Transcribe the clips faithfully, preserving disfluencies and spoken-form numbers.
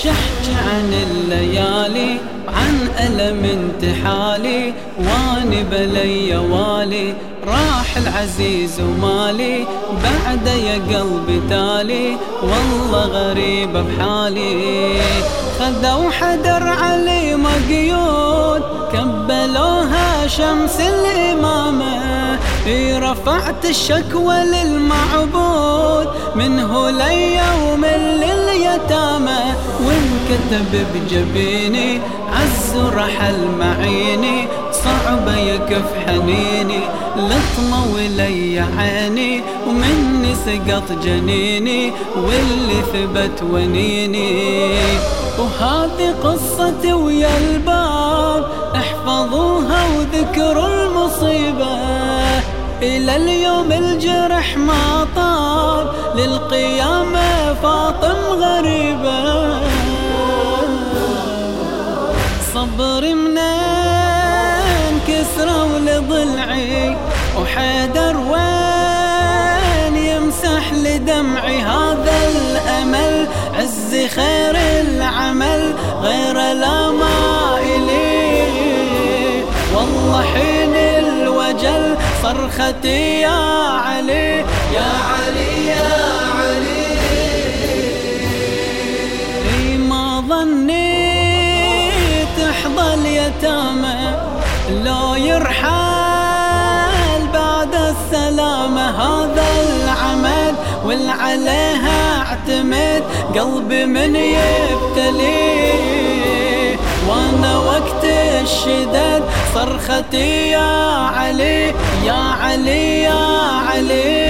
شحج عن الليالي عن ألم انتحالي واني بلي والي راح العزيز ومالي بعد يا قلبي تالي والله غريب بحالي. خذوا حدر علي مقيود كبلوها شمس الإمامة رفعت الشكوى للمعبود منه ليوم لليتامى وانكتب بجبيني عز رحل معيني صعب يكف حنيني لطمة ولي عيني ومني سقط جنيني واللي ثبت ونيني. وهذه قصتي ويا الباب احفظوها وذكروا المصيبة إلى اليوم الجرح ما طاب للقيامة فاطم غريبة. صبري منين كسروا لضلعي وحيدر وين يمسح لدمعي هذا الأمل عز خير العمل غير لا ما إلي والله حين الوجل صرختي يا علي يا علي يا علي. ما ظنيت تحظى اليتامى لو يرحل بعد السلامة هذا العمل والعليها اعتمد قلبي من يبتلي وانا وقت الشداد صرختي يا علي يا علي يا علي.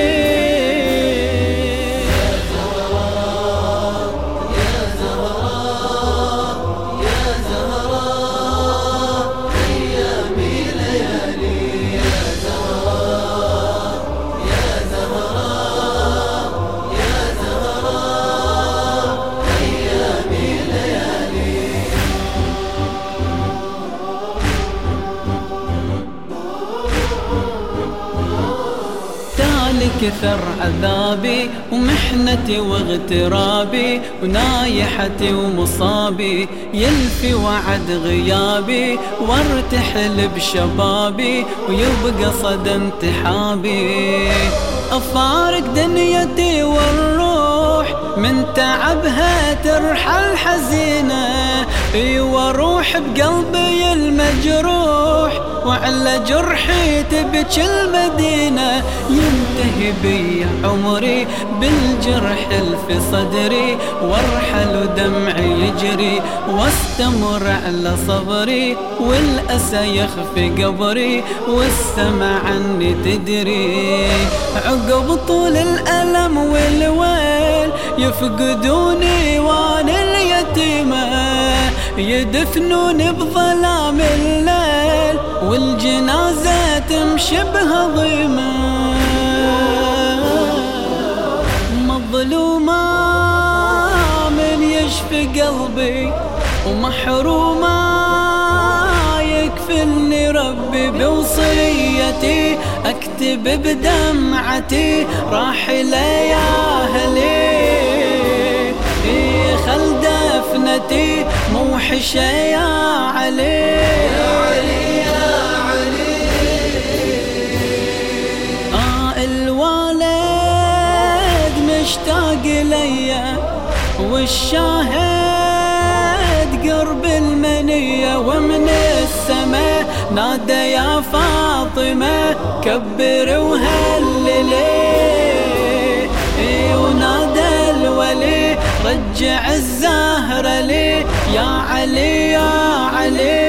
كثر عذابي ومحنتي واغترابي ونايحتي ومصابي يلفي وعد غيابي وارتحل بشبابي ويبقى صدى انتحابي. أفارق دنيتي والروح من تعبها ترحل حزينة واروح بقلبي المجروح وعلى جرحي تبكي المدينة ينتهي بي عمري بالجرح في صدري وارحل ودمعي يجري واستمر على صبري والأسى يخفي قبري والسما عني تدري. عقب طول الألم والويل يفقدوني وانا اليتيمة يدفنوني بظلام الليل والجنازة تمشي بهضيمة. مظلومة من يشفي قلبي ومحرومة يكفلني ربي بوصيتي اكتب بدمعتي راحلة يا أهلي خل دفنتي موحشة يا علي يا علي يا علي. آه الوالد مشتاق ليا والشاهد قرب المنية ومن السماء نادى يا فاطمة كبر وهللي ونادى الولي رجع الزهرة لي يا علي يا علي.